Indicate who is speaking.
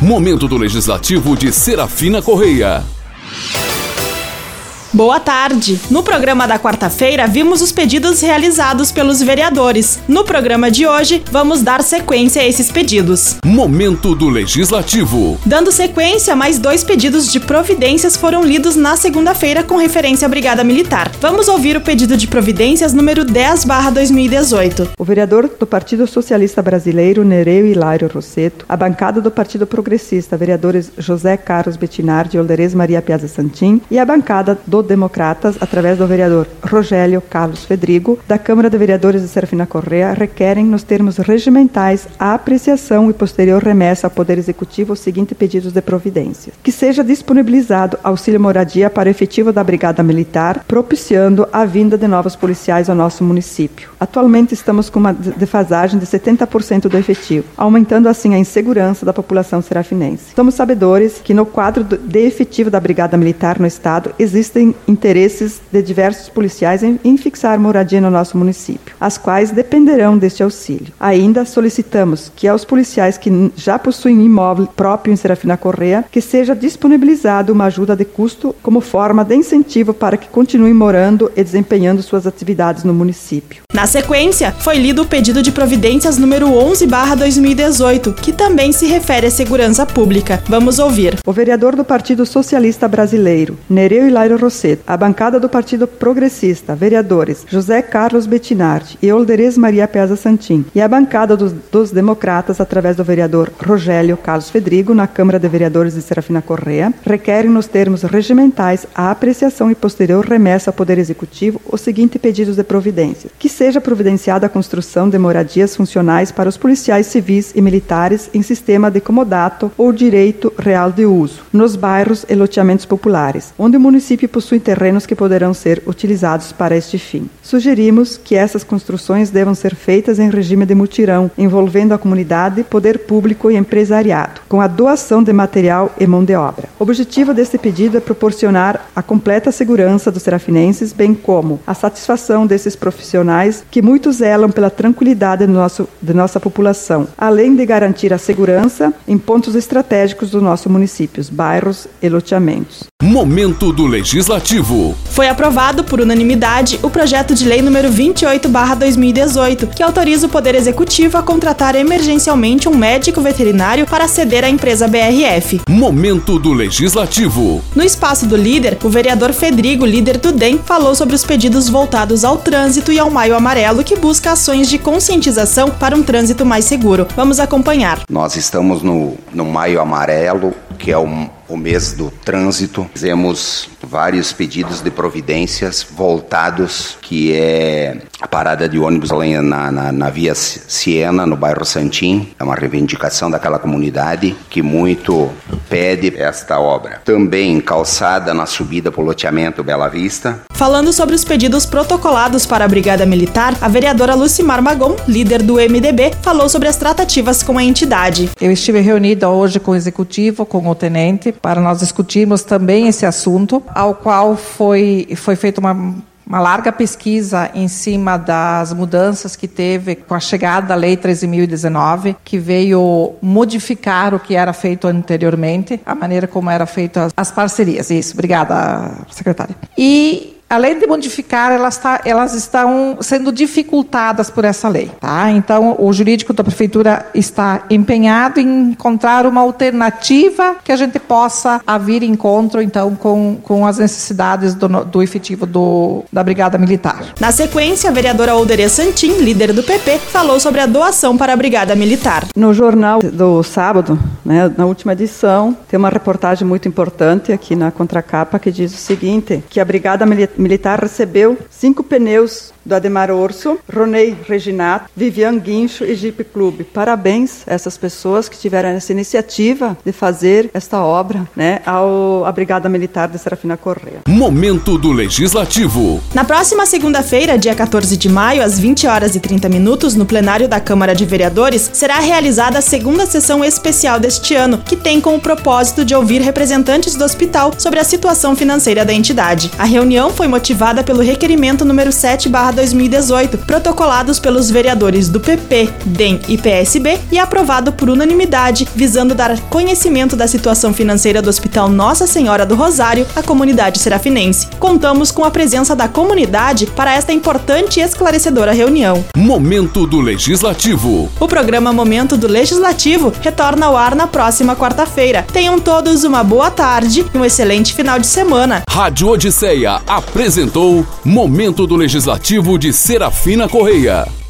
Speaker 1: Momento do Legislativo de Serafina Correia.
Speaker 2: Boa tarde! No programa da quarta-feira, vimos os pedidos realizados pelos vereadores. No programa de hoje, vamos dar sequência a esses pedidos.
Speaker 1: Momento do Legislativo.
Speaker 2: Dando sequência, mais 2 pedidos de providências foram lidos na segunda-feira com referência à Brigada Militar. Vamos ouvir o pedido de providências número 10/2018.
Speaker 3: O vereador do Partido Socialista Brasileiro, Nereu Hilário Rossetto, a bancada do Partido Progressista, vereadores José Carlos Bettinardi e Olderez Maria Piazza Santin, e a bancada do Democratas, através do vereador Rogélio Carlos Fedrigo, da Câmara de Vereadores de Serafina Correia, requerem, nos termos regimentais, a apreciação e posterior remessa ao Poder Executivo os seguintes pedidos de providência. Que seja disponibilizado auxílio moradia para o efetivo da Brigada Militar, propiciando a vinda de novos policiais ao nosso município. Atualmente estamos com uma defasagem de 70% do efetivo, aumentando assim a insegurança da população serafinense. Somos sabedores que no quadro de efetivo da Brigada Militar no Estado existem interesses de diversos policiais em fixar moradia no nosso município, as quais dependerão deste auxílio. Ainda solicitamos que aos policiais que já possuem imóvel próprio em Serafina Correia, que seja disponibilizado uma ajuda de custo como forma de incentivo para que continuem morando e desempenhando suas atividades no município.
Speaker 2: Na sequência, foi lido o pedido de providências número 11/2018, que também se refere à segurança pública. Vamos ouvir.
Speaker 3: O vereador do Partido Socialista Brasileiro, Nereu Hilário Rossetto, a bancada do Partido Progressista, vereadores José Carlos Bettinardi e Olderez Maria Piazza Santin, e a bancada dos Democratas, através do vereador Rogélio Carlos Fedrigo, na Câmara de Vereadores de Serafina Correia, requerem, nos termos regimentais, a apreciação e posterior remessa ao Poder Executivo os seguintes pedidos de providência. Que seja providenciada a construção de moradias funcionais para os policiais civis e militares em sistema de comodato ou direito real de uso, nos bairros e loteamentos populares, onde o município possui terrenos que poderão ser utilizados para este fim. Sugerimos que essas construções devam ser feitas em regime de mutirão, envolvendo a comunidade, poder público e empresariado, com a doação de material e mão de obra. O objetivo deste pedido é proporcionar a completa segurança dos serafinenses, bem como a satisfação desses profissionais que muito zelam pela tranquilidade de nossa população, além de garantir a segurança em pontos estratégicos do nosso município, bairros e loteamentos.
Speaker 1: Momento do Legislativo.
Speaker 2: Foi aprovado por unanimidade o projeto de lei número 28/2018, que autoriza o Poder Executivo a contratar emergencialmente um médico veterinário para ceder à empresa BRF.
Speaker 1: Momento do Legislativo.
Speaker 2: No espaço do líder, o vereador Fedrigo, líder do DEM, falou sobre os pedidos voltados ao trânsito e ao Maio Amarelo, que busca ações de conscientização para um trânsito mais seguro. Vamos acompanhar.
Speaker 4: Nós estamos no Maio Amarelo, que é o mês do trânsito. Fizemos vários pedidos de providências voltados, que é a parada de ônibus na Via Siena, no bairro Santim. É uma reivindicação daquela comunidade que muito pede esta obra. Também calçada na subida para o loteamento Bela Vista.
Speaker 2: Falando sobre os pedidos protocolados para a Brigada Militar, a vereadora Lucimar Magon, líder do MDB, falou sobre as tratativas com a entidade.
Speaker 5: Eu estive reunida hoje com o executivo, com o tenente, para nós discutirmos também esse assunto, ao qual foi feita uma larga pesquisa em cima das mudanças que teve com a chegada da Lei 13.019, que veio modificar o que era feito anteriormente, a maneira como eram feitas as parcerias. Isso, obrigada, secretária. E além de modificar, elas estão sendo dificultadas por essa lei. Tá? Então, o jurídico da prefeitura está empenhado em encontrar uma alternativa que a gente possa vir em encontro, então, com as necessidades do efetivo da Brigada Militar.
Speaker 2: Na sequência, a vereadora Olderez Santin, líder do PP, falou sobre a doação para a Brigada Militar.
Speaker 3: No jornal do sábado, na última edição, tem uma reportagem muito importante aqui na contracapa que diz o seguinte, que a Brigada Militar recebeu 5 pneus do Ademar Orso, Ronei Reginato, Vivian Guincho e Jeep Clube. Parabéns a essas pessoas que tiveram essa iniciativa de fazer esta obra, à Brigada Militar de Serafina Correia.
Speaker 1: Momento do Legislativo.
Speaker 2: Na próxima segunda-feira, dia 14 de maio, às 20h30, no plenário da Câmara de Vereadores, será realizada a segunda sessão especial deste ano, que tem com o propósito de ouvir representantes do hospital sobre a situação financeira da entidade. A reunião foi motivada pelo requerimento número 7/2018 2018, protocolados pelos vereadores do PP, DEM e PSB e aprovado por unanimidade, visando dar conhecimento da situação financeira do Hospital Nossa Senhora do Rosário à comunidade serafinense. Contamos com a presença da comunidade para esta importante e esclarecedora reunião.
Speaker 1: Momento do Legislativo.
Speaker 2: O programa Momento do Legislativo retorna ao ar na próxima quarta-feira. Tenham todos uma boa tarde e um excelente final de semana.
Speaker 1: Rádio Odisseia apresentou Momento do Legislativo de Serafina Correia.